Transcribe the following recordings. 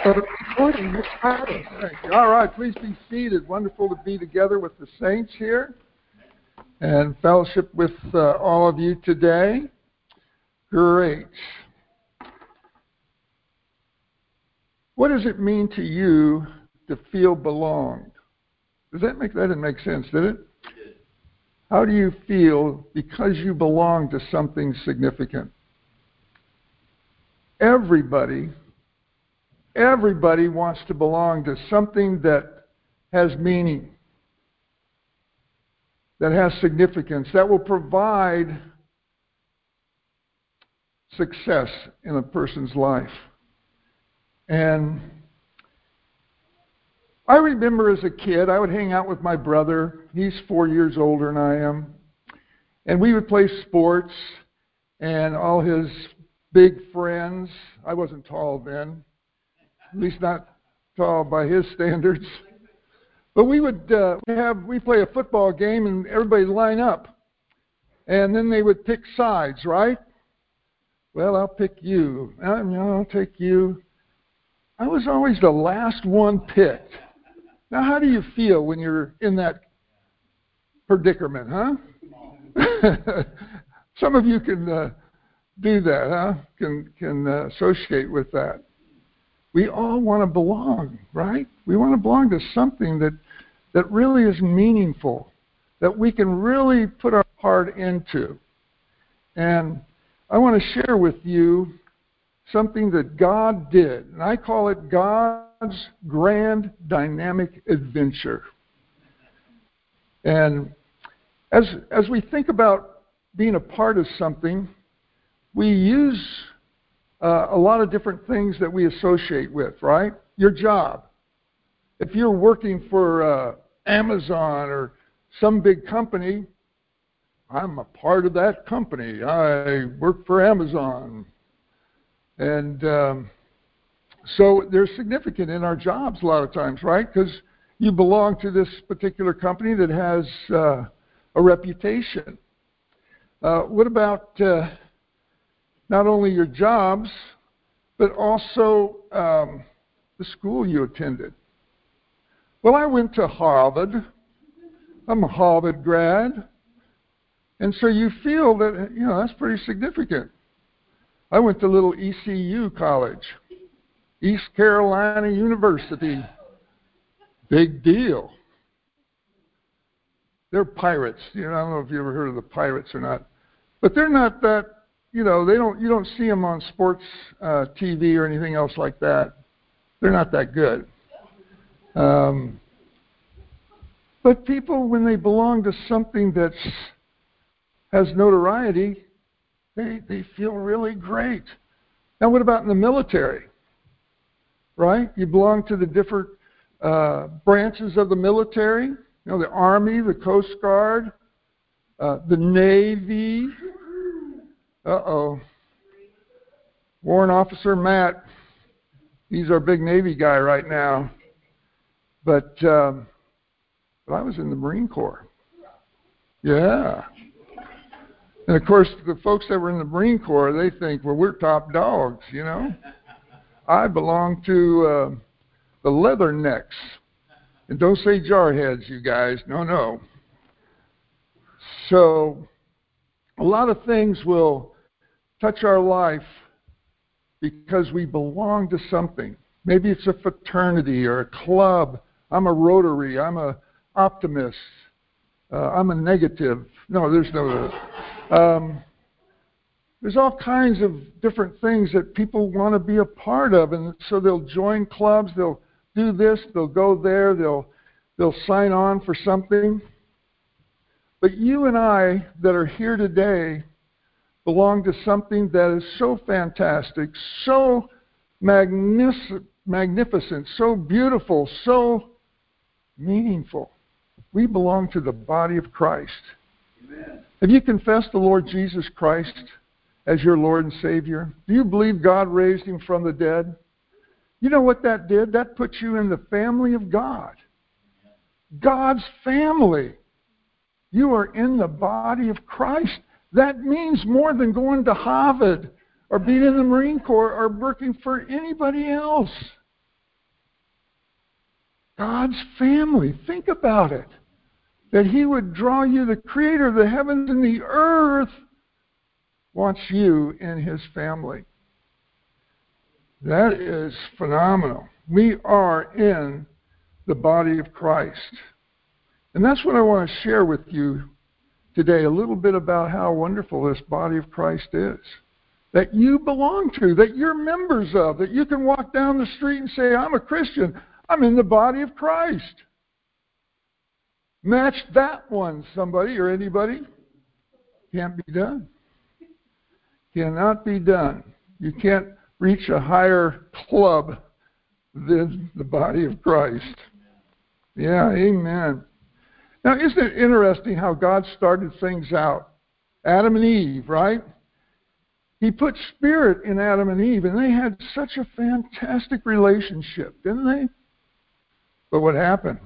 Recording is started. Thank you. All right, please be seated. Wonderful to be together with the saints here and fellowship with all of you today. Great. What does it mean to you to feel belonged? That didn't make sense, did it? How do you feel because you belong to something significant? Everybody wants to belong to something that has meaning, that has significance, that will provide success in a person's life. And I remember as a kid, I would hang out with my brother. He's 4 years older than I am. And we would play sports, and all his big friends. I wasn't tall then, at least not tall by his standards. But we would play a football game, and everybody would line up. And then they would pick sides, right? Well, I'll pick you. I'll take you. I was always the last one picked. Now, how do you feel when you're in that predicament, huh? Some of you can do that, huh? Can associate with that. We all want to belong, right? We want to belong to something that really is meaningful, that we can really put our heart into. And I want to share with you something that God did, and I call it God's grand dynamic adventure. And as we think about being a part of something, we use a lot of different things that we associate with, right? Your job. If you're working for Amazon or some big company, I'm a part of that company. I work for Amazon. And so they're significant in our jobs a lot of times, right? Because you belong to this particular company that has a reputation. What about not only your jobs, but also the school you attended? Well, I went to Harvard. I'm a Harvard grad. And so you feel that, that's pretty significant. I went to little ECU college, East Carolina University. Big deal. They're pirates. I don't know if you ever heard of the pirates or not. But they're not that, you don't see them on sports TV or anything else like that. They're not that good. But people, when they belong to something that has notoriety, they feel really great. Now, what about in the military? Right? You belong to the different branches of the military. The Army, the Coast Guard, the Navy. Warrant Officer Matt, he's our big Navy guy right now. But I was in the Marine Corps. Yeah. And, of course, the folks that were in the Marine Corps, they think, well, we're top dogs, I belong to the Leathernecks. And don't say jarheads, you guys. No. So a lot of things will touch our life because we belong to something. Maybe it's a fraternity or a club. I'm a Rotary. I'm an optimist. I'm a negative. No, there's no... there's all kinds of different things that people want to be a part of, and so they'll join clubs, they'll do this, they'll go there, they'll sign on for something. But you and I that are here today belong to something that is so fantastic, so magnificent, so beautiful, so meaningful. We belong to the body of Christ. Amen. Have you confessed the Lord Jesus Christ as your Lord and Savior? Do you believe God raised him from the dead? You know what that did? That put you in the family of God. God's family. You are in the body of Christ. That means more than going to Harvard or being in the Marine Corps or working for anybody else. God's family. Think about it. That He would draw you, the Creator of the heavens and the earth, wants you in His family. That is phenomenal. We are in the body of Christ. And that's what I want to share with you today, a little bit about how wonderful this body of Christ is. That you belong to, that you're members of, that you can walk down the street and say, I'm a Christian. I'm in the body of Christ. Match that one, somebody or anybody. Can't be done. Cannot be done. You can't reach a higher club than the body of Christ. Yeah, amen. Now, isn't it interesting how God started things out? Adam and Eve, right? He put spirit in Adam and Eve, and they had such a fantastic relationship, didn't they? But what happened?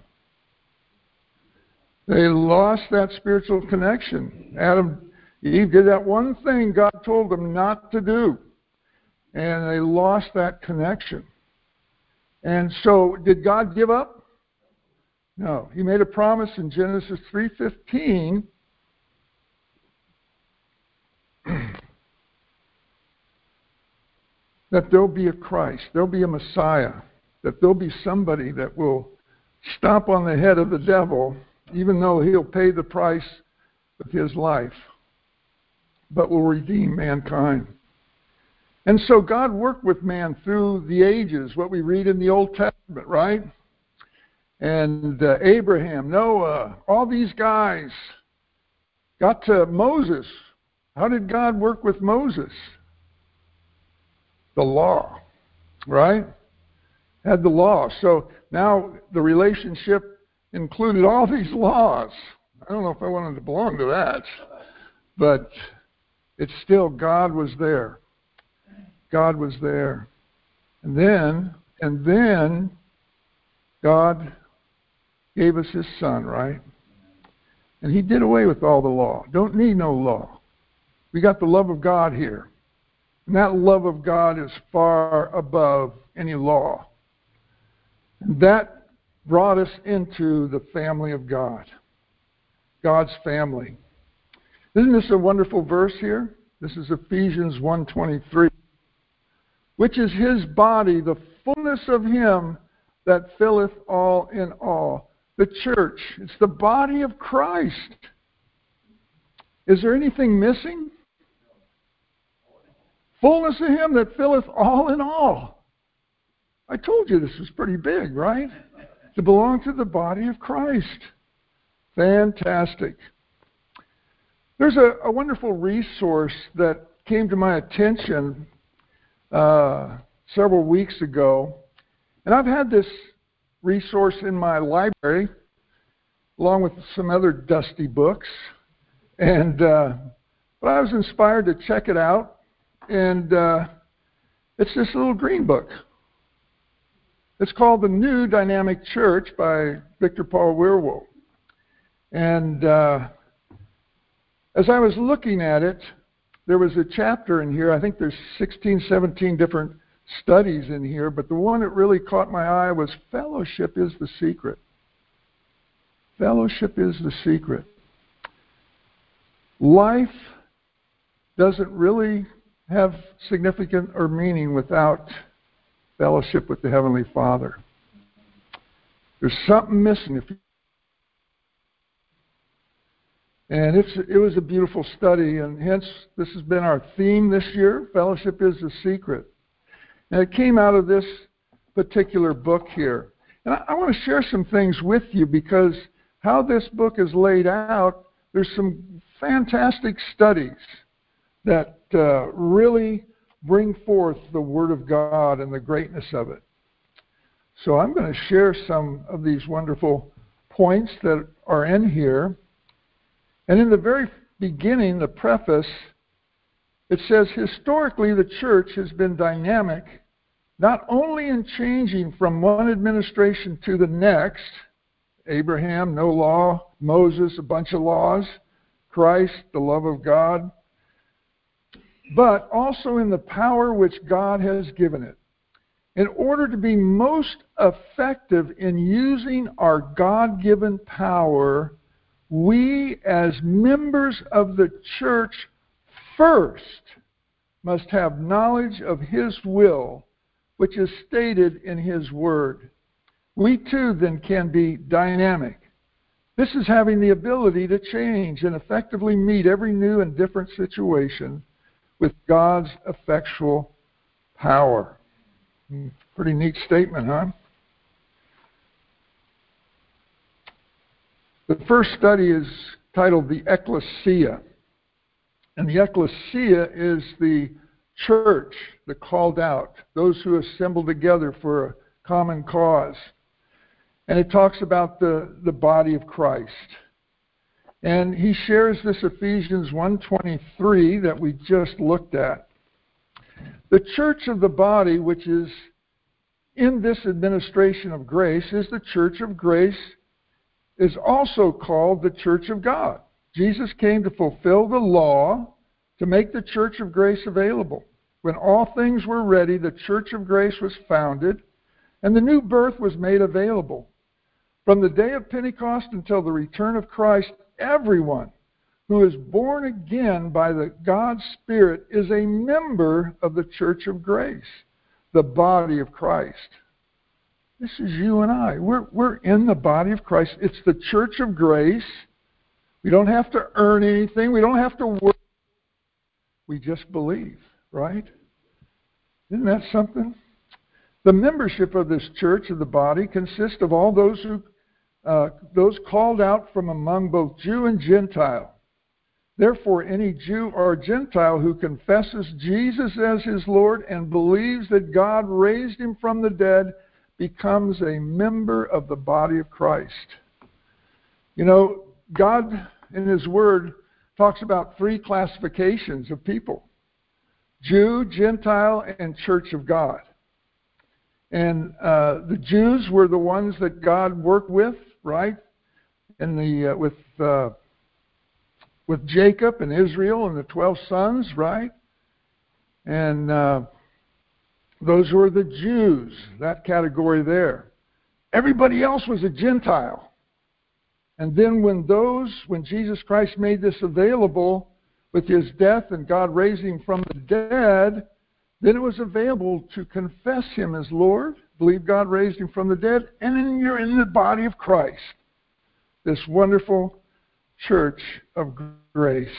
They lost that spiritual connection. Eve did that one thing God told them not to do, and they lost that connection. And so, did God give up? No. He made a promise in Genesis 3:15 that there'll be a Christ, there'll be a Messiah, that there'll be somebody that will stomp on the head of the devil, even though he'll pay the price of his life, but will redeem mankind. And so God worked with man through the ages, what we read in the Old Testament, right? And Abraham, Noah, all these guys got to Moses. How did God work with Moses? The law, right? Had the law. So now the relationship included all these laws. I don't know if I wanted to belong to that, but it's still God was there. God was there. And then God gave us His Son, right? And He did away with all the law. Don't need no law. We got the love of God here. And that love of God is far above any law. And that brought us into the family of God. God's family. Isn't this a wonderful verse here? This is Ephesians 1:23. Which is His body, the fullness of Him that filleth all in all. The church, it's the body of Christ. Is there anything missing? Fullness of Him that filleth all in all. I told you this was pretty big, right? To belong to the body of Christ. Fantastic. There's a wonderful resource that came to my attention several weeks ago. And I've had this resource in my library, along with some other dusty books. And but I was inspired to check it out. And it's this little green book. It's called The New Dynamic Church by Victor Paul Wierwille. And as I was looking at it, there was a chapter in here. I think there's 16, 17 different studies in here, but the one that really caught my eye was fellowship is the secret. Fellowship is the secret. Life doesn't really have significance or meaning without fellowship with the Heavenly Father. There's something missing. And it was a beautiful study, and hence this has been our theme this year, Fellowship is the Secret. And it came out of this particular book here. And I want to share some things with you because how this book is laid out, there's some fantastic studies that really bring forth the Word of God and the greatness of it. So I'm going to share some of these wonderful points that are in here. And in the very beginning, the preface, it says, historically, the church has been dynamic, not only in changing from one administration to the next, Abraham, no law, Moses, a bunch of laws, Christ, the love of God, but also in the power which God has given it. In order to be most effective in using our God-given power, we as members of the church first must have knowledge of His will, which is stated in His Word. We too then can be dynamic. This is having the ability to change and effectively meet every new and different situation with God's effectual power. Pretty neat statement, huh? The first study is titled The Ecclesia. And the Ecclesia is the church, the called out, those who assemble together for a common cause. And it talks about the body of Christ. And he shares this Ephesians 1:23 that we just looked at. The church of the body, which is in this administration of grace, is the church of grace, is also called the church of God. Jesus came to fulfill the law, to make the church of grace available. When all things were ready, the church of grace was founded, and the new birth was made available. From the day of Pentecost until the return of Christ, everyone who is born again by the God's Spirit is a member of the church of grace, the body of Christ. This is you and I. We're in the body of Christ. It's the church of grace. We don't have to earn anything. We don't have to work. We just believe, right? Isn't that something? The membership of this church of the body consists of all those called out from among both Jew and Gentile. Therefore, any Jew or Gentile who confesses Jesus as his Lord and believes that God raised him from the dead becomes a member of the body of Christ. You know, God in His Word talks about three classifications of people: Jew, Gentile, and Church of God. And the Jews were the ones that God worked with, right? With Jacob and Israel and the 12 sons, right? And those were the Jews, that category there. Everybody else was a Gentile. And then when Jesus Christ made this available with His death and God raised Him from the dead, then it was available to confess Him as Lord, believe God raised Him from the dead, and then you're in the body of Christ, this wonderful church of grace.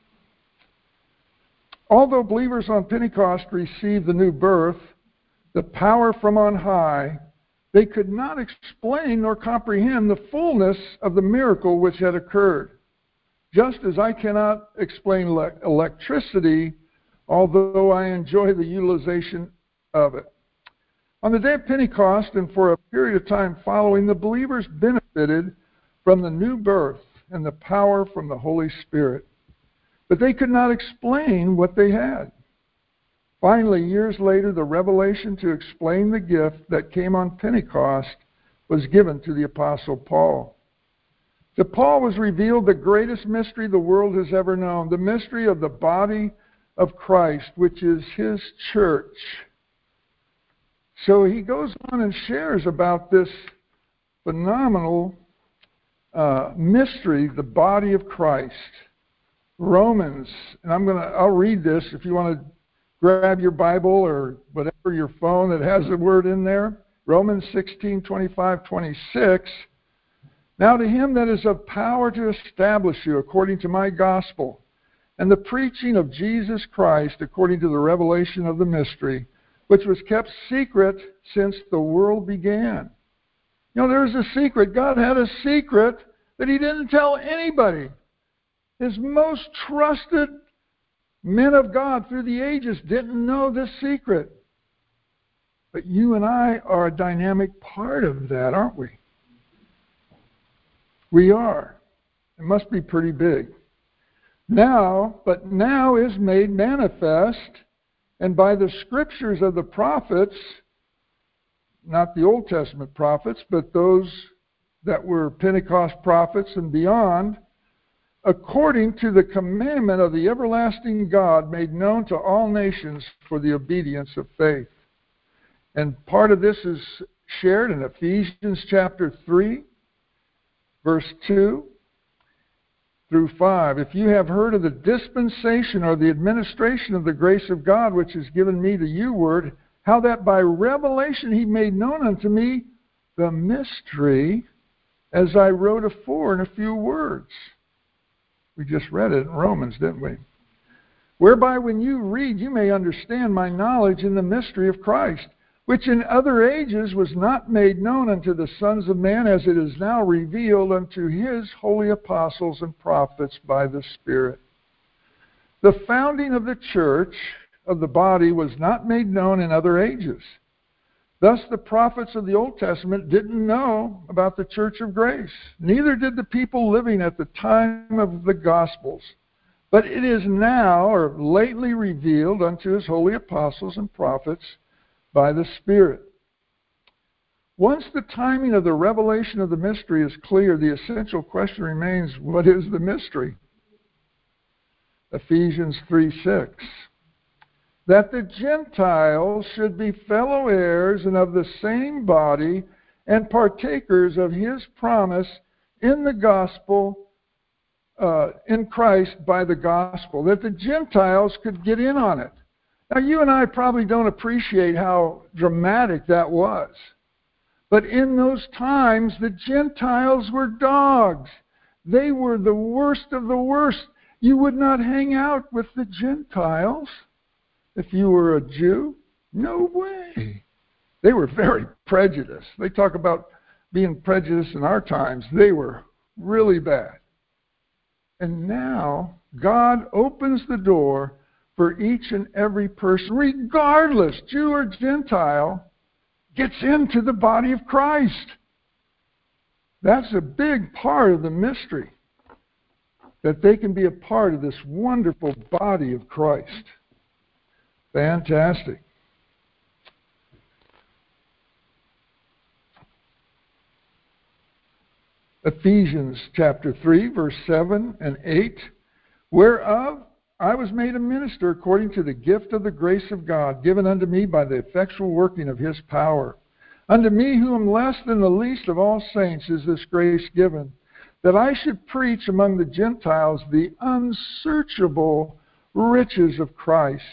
Although believers on Pentecost received the new birth, the power from on high, they could not explain nor comprehend the fullness of the miracle which had occurred. Just as I cannot explain electricity, although I enjoy the utilization of it. On the day of Pentecost and for a period of time following, the believers benefited from the new birth and the power from the Holy Spirit. But they could not explain what they had. Finally, years later, the revelation to explain the gift that came on Pentecost was given to the Apostle Paul. To Paul was revealed the greatest mystery the world has ever known, the mystery of the body of Christ, which is His church. So he goes on and shares about this phenomenal mystery, the body of Christ. Romans, and I'll read this if you want to grab your Bible or whatever, your phone that has the word in there. Romans 16:25-26. Now to Him that is of power to establish you according to my gospel, and the preaching of Jesus Christ according to the revelation of the mystery, which was kept secret since the world began. You know, there's a secret. God had a secret that He didn't tell anybody. His most trusted men of God through the ages didn't know this secret. But you and I are a dynamic part of that, aren't we? We are. It must be pretty big. Now is made manifest, and by the scriptures of the prophets, not the Old Testament prophets, but those that were Pentecost prophets and beyond, according to the commandment of the everlasting God made known to all nations for the obedience of faith. And part of this is shared in Ephesians chapter 3, verse 2 through 5. If you have heard of the dispensation or the administration of the grace of God, which is given me to you, word, how that by revelation he made known unto me the mystery, as I wrote afore in a few words. We just read it in Romans, didn't we? Whereby when you read, you may understand my knowledge in the mystery of Christ, which in other ages was not made known unto the sons of man, as it is now revealed unto his holy apostles and prophets by the Spirit. The founding of the church, of the body, was not made known in other ages. Thus the prophets of the Old Testament didn't know about the church of grace. Neither did the people living at the time of the Gospels. But it is now, or lately, revealed unto his holy apostles and prophets by the Spirit. Once the timing of the revelation of the mystery is clear, the essential question remains, what is the mystery? Ephesians 3:6. That the Gentiles should be fellow heirs and of the same body and partakers of his promise in the gospel, in Christ by the gospel, that the Gentiles could get in on it. Now, you and I probably don't appreciate how dramatic that was. But in those times, the Gentiles were dogs. They were the worst of the worst. You would not hang out with the Gentiles if you were a Jew. No way. They were very prejudiced. They talk about being prejudiced in our times. They were really bad. And now, God opens the door for each and every person, regardless, Jew or Gentile, gets into the body of Christ. That's a big part of the mystery, that they can be a part of this wonderful body of Christ. Fantastic. Ephesians chapter 3, verse 7 and 8, whereof I was made a minister according to the gift of the grace of God, given unto me by the effectual working of his power. Unto me, who am less than the least of all saints, is this grace given, that I should preach among the Gentiles the unsearchable riches of Christ.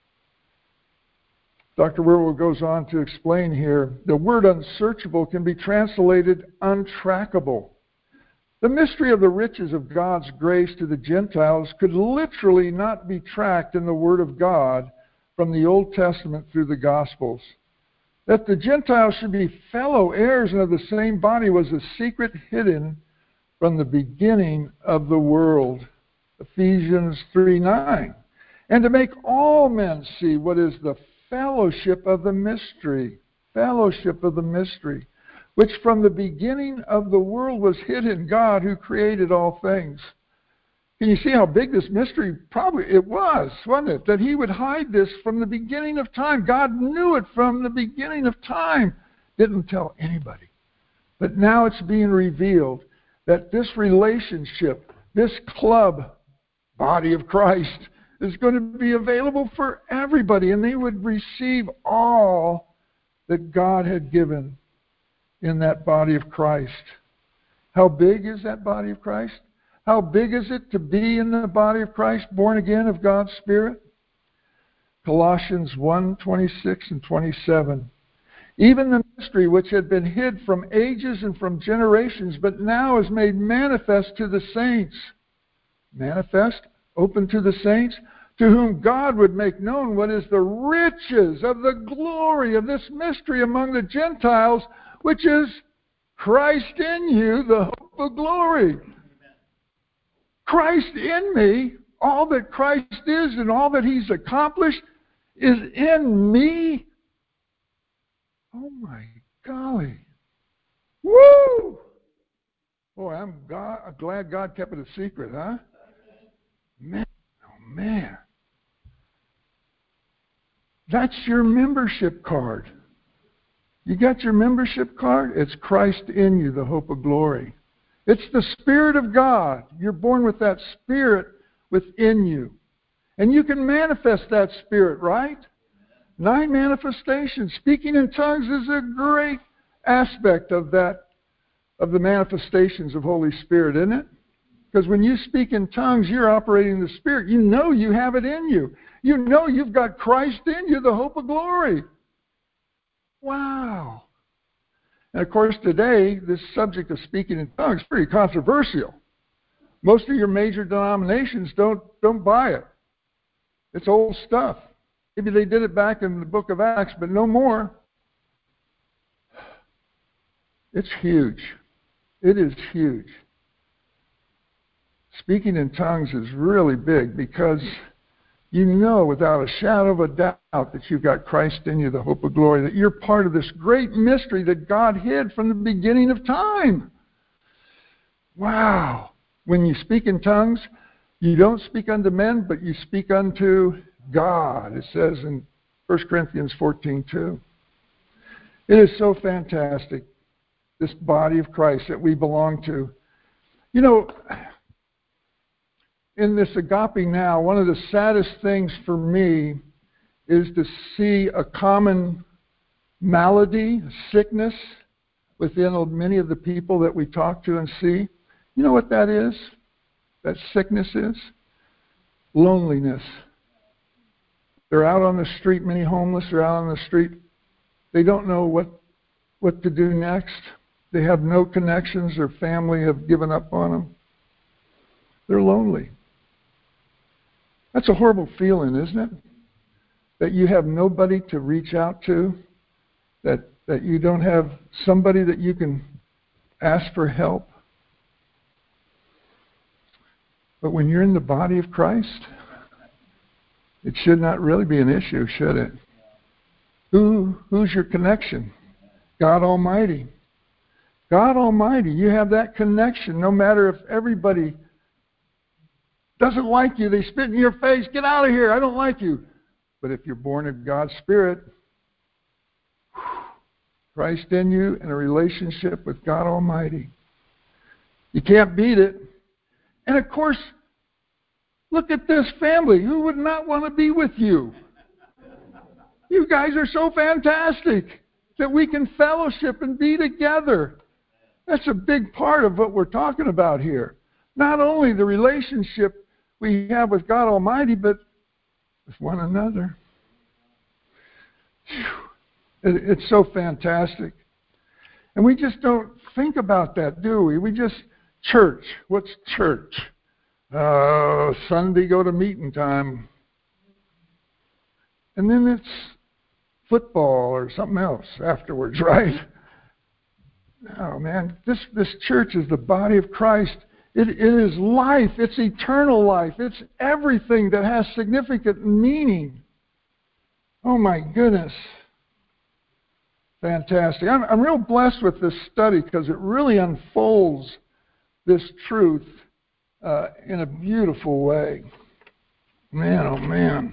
Dr. Wierwille goes on to explain here, the word unsearchable can be translated untrackable. The mystery of the riches of God's grace to the Gentiles could literally not be tracked in the Word of God from the Old Testament through the Gospels. That the Gentiles should be fellow heirs and of the same body was a secret hidden from the beginning of the world. Ephesians 3:9. And to make all men see what is the fellowship of the mystery. Fellowship of the mystery, which from the beginning of the world was hid in God who created all things. Can you see how big this mystery probably it was, wasn't it? That he would hide this from the beginning of time. God knew it from the beginning of time. Didn't tell anybody. But now it's being revealed that this relationship, this club, body of Christ, is going to be available for everybody. And they would receive all that God had given in that body of Christ. How big is that body of Christ? How big is it to be in the body of Christ, born again of God's Spirit? Colossians 1:26 and 27. Even the mystery which had been hid from ages and from generations, but now is made manifest to the saints. Manifest, open to the saints, to whom God would make known what is the riches of the glory of this mystery among the Gentiles, which is Christ in you, the hope of glory. Christ in me, all that Christ is and all that he's accomplished is in me. Oh my golly. Woo! Boy, I'm glad God kept it a secret, huh? Man, oh man. That's your membership card. You got your membership card? It's Christ in you, the hope of glory. It's the Spirit of God. You're born with that Spirit within you. And you can manifest that Spirit, right? 9 manifestations. Speaking in tongues is a great aspect of that, of the manifestations of Holy Spirit, isn't it? Because when you speak in tongues, you're operating in the Spirit. You know you have it in you. You know you've got Christ in you, the hope of glory. Wow. And of course, today, this subject of speaking in tongues is pretty controversial. Most of your major denominations don't buy it. It's old stuff. Maybe they did it back in the book of Acts, but no more. It's huge. It is huge. Speaking in tongues is really big because you know without a shadow of a doubt that you've got Christ in you, the hope of glory, that you're part of this great mystery that God hid from the beginning of time. Wow. When you speak in tongues, you don't speak unto men, but you speak unto God. It says in 1 Corinthians 14:2. It is so fantastic, this body of Christ that we belong to. You know, in this agape now, one of the saddest things for me is to see a common malady, sickness, within many of the people that we talk to and see. You know what that is? That sickness is? Loneliness. They're out on the street, many homeless are out on the street. They don't know what to do next. They have no connections. Their family have given up on them. They're lonely. That's a horrible feeling, isn't it? That you have nobody to reach out to, that you don't have somebody that you can ask for help. But when you're in the body of Christ, it should not really be an issue, should it? Who's your connection? God Almighty. God Almighty. You have that connection no matter if everybody doesn't like you. They spit in your face. Get out of here. I don't like you. But if you're born of God's Spirit, Christ in you and a relationship with God Almighty, you can't beat it. And of course, look at this family. Who would not want to be with you? You guys are so fantastic that we can fellowship and be together. That's a big part of what we're talking about here. Not only the relationship we have with God Almighty, but with one another. It's so fantastic. And we just don't think about that, do we? We just, church. What's church? Sunday, go to meeting time. And then it's football or something else afterwards, right? Oh, man, this church is the body of Christ. It is life. It's eternal life. It's everything that has significant meaning. Oh, my goodness. Fantastic. I'm real blessed with this study because it really unfolds this truth in a beautiful way. Man, oh, man.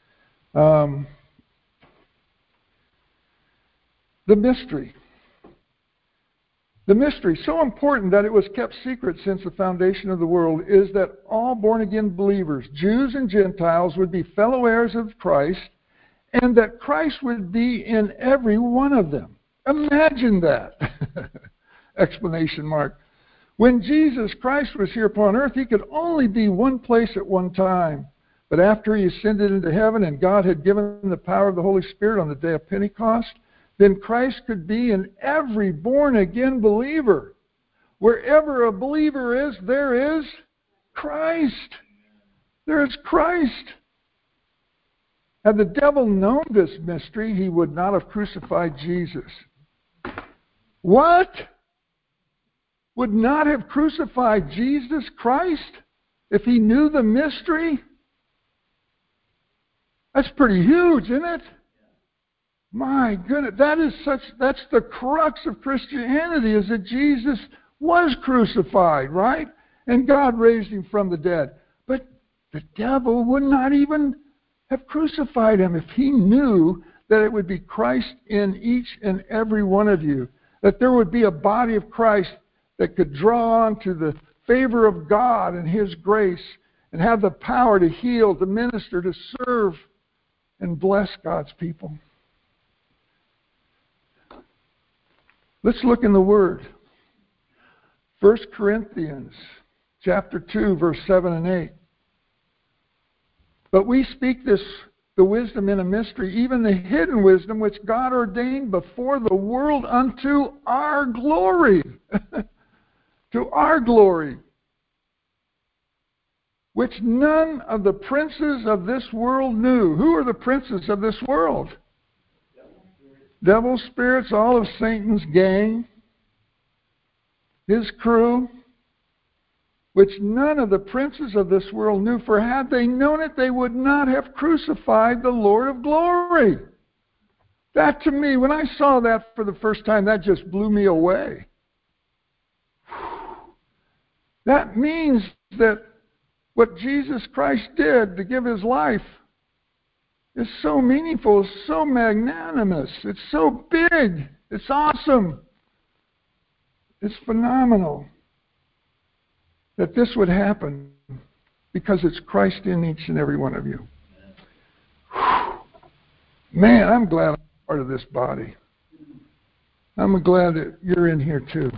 The mystery. The mystery, so important that it was kept secret since the foundation of the world, is that all born-again believers, Jews and Gentiles, would be fellow heirs of Christ, and that Christ would be in every one of them. Imagine that! Explanation mark. When Jesus Christ was here upon earth, he could only be one place at one time. But after he ascended into heaven and God had given the power of the Holy Spirit on the day of Pentecost, then Christ could be in every born-again believer. Wherever a believer is, there is Christ. There is Christ. Had the devil known this mystery, he would not have crucified Jesus. What? Would not have crucified Jesus Christ if he knew the mystery? That's pretty huge, isn't it? My goodness, that's the crux of Christianity, is that Jesus was crucified, right? And God raised him from the dead. But the devil would not even have crucified him if he knew that it would be Christ in each and every one of you, that there would be a body of Christ that could draw on to the favor of God and his grace and have the power to heal, to minister, to serve and bless God's people. Let's look in the Word. 1 Corinthians chapter 2, verse 7 and 8. But we speak the wisdom in a mystery, even the hidden wisdom which God ordained before the world unto our glory. To our glory. Which none of the princes of this world knew. Who are the princes of this world? Devil spirits, all of Satan's gang, his crew, which none of the princes of this world knew, for had they known it, they would not have crucified the Lord of glory. That to me, when I saw that for the first time, that just blew me away. That means that what Jesus Christ did to give his life is so meaningful, so magnanimous, it's so big, it's awesome, it's phenomenal that this would happen because it's Christ in each and every one of you. Man, I'm glad I'm part of this body. I'm glad that you're in here too.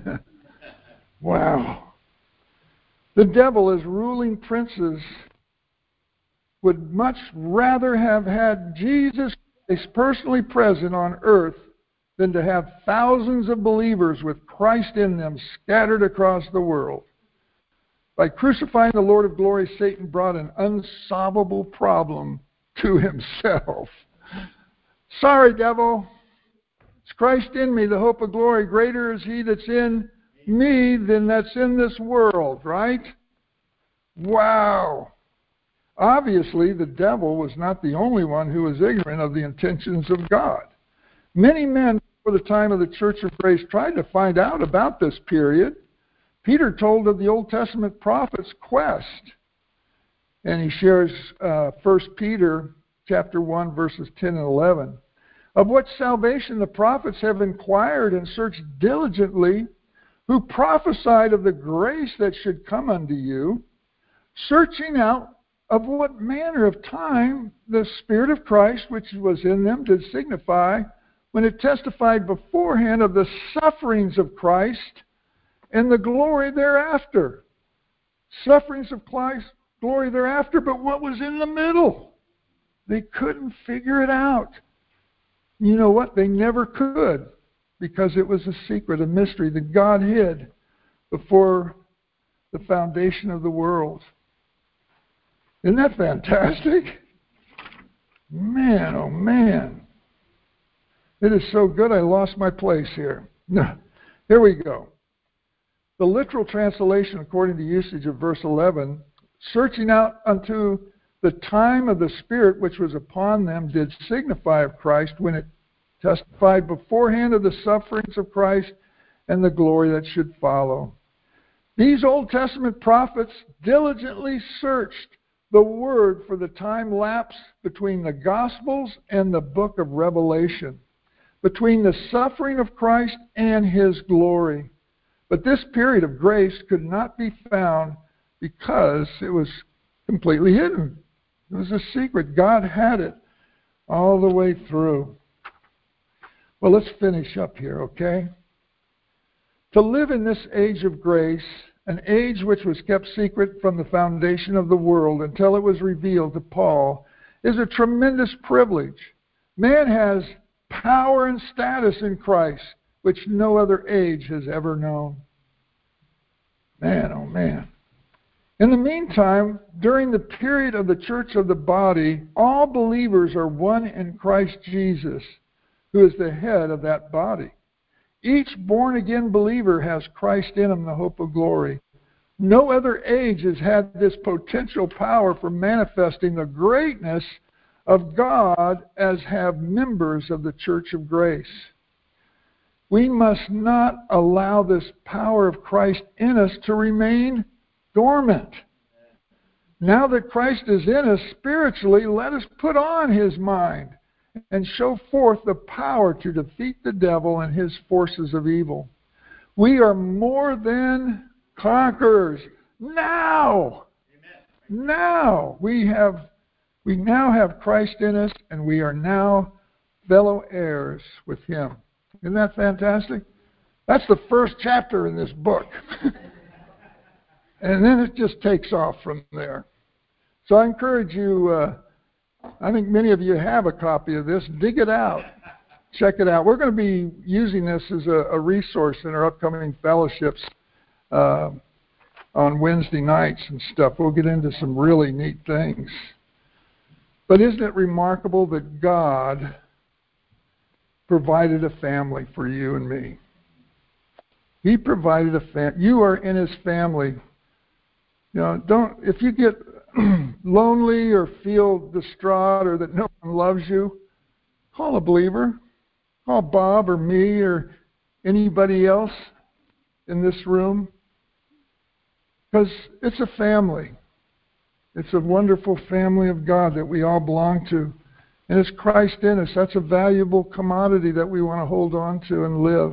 Wow. The devil, as ruling princes, would much rather have had Jesus Christ personally present on earth than to have thousands of believers with Christ in them scattered across the world. By crucifying the Lord of glory, Satan brought an unsolvable problem to himself. Sorry, devil. It's Christ in me, the hope of glory. Greater is he that's in me than that's in this world, right? Wow. Obviously, the devil was not the only one who was ignorant of the intentions of God. Many men before the time of the Church of Grace tried to find out about this period. Peter told of the Old Testament prophet's quest. And he shares 1 Peter chapter 1, verses 10 and 11. Of what salvation the prophets have inquired and searched diligently, who prophesied of the grace that should come unto you, searching out of what manner of time the Spirit of Christ which was in them did signify, when it testified beforehand of the sufferings of Christ and the glory thereafter. Sufferings of Christ, glory thereafter, but what was in the middle? They couldn't figure it out. You know what? They never could, because it was a secret, a mystery that God hid before the foundation of the world. Isn't that fantastic? Man, oh man. It is so good I lost my place here. Here we go. The literal translation, according to usage of verse 11, searching out unto the time of the Spirit which was upon them did signify of Christ, when it testified beforehand of the sufferings of Christ and the glory that should follow. These Old Testament prophets diligently searched the Word for the time lapse between the Gospels and the book of Revelation, between the suffering of Christ and His glory. But this period of grace could not be found because it was completely hidden. It was a secret. God had it all the way through. Well, let's finish up here, okay? To live in this age of grace, an age which was kept secret from the foundation of the world until it was revealed to Paul, is a tremendous privilege. Man has power and status in Christ, which no other age has ever known. Man, oh man. In the meantime, during the period of the church of the body, all believers are one in Christ Jesus, who is the head of that body. Each born-again believer has Christ in him, the hope of glory. No other age has had this potential power for manifesting the greatness of God as have members of the Church of Grace. We must not allow this power of Christ in us to remain dormant. Now that Christ is in us spiritually, let us put on His mind and show forth the power to defeat the devil and his forces of evil. We are more than conquerors. Now we have We now have Christ in us, and we are now fellow heirs with Him. Isn't that fantastic? That's the first chapter in this book. And then it just takes off from there. So I encourage you, I think many of you have a copy of this. Dig it out. Check it out. We're going to be using this as a resource in our upcoming fellowships on Wednesday nights and stuff. We'll get into some really neat things. But isn't it remarkable that God provided a family for you and me? He provided a family. You are in His family. You know, if you get lonely or feel distraught or that no one loves you, call a believer. Call Bob or me or anybody else in this room. Because it's a family. It's a wonderful family of God that we all belong to. And it's Christ in us. That's a valuable commodity that we want to hold on to and live.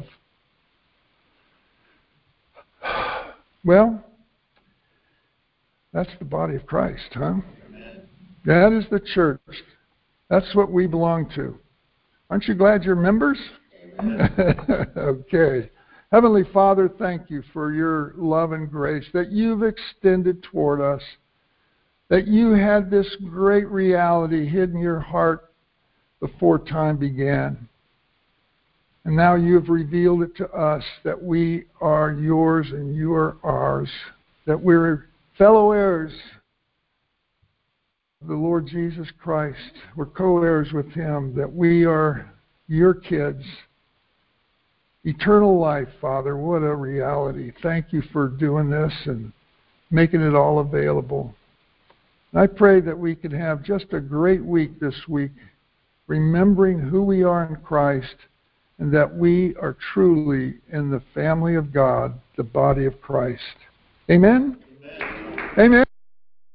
Well, that's the body of Christ, huh? That is the church. That's what we belong to. Aren't you glad you're members? Okay. Heavenly Father, thank you for your love and grace that you've extended toward us, that you had this great reality hid in your heart before time began. And now you have revealed it to us that we are yours and you are ours, that we're fellow heirs of the Lord Jesus Christ. We're co-heirs with Him, that we are your kids. Eternal life, Father, what a reality. Thank you for doing this and making it all available. And I pray that we could have just a great week this week, remembering who we are in Christ and that we are truly in the family of God, the body of Christ. Amen? Amen. Amen.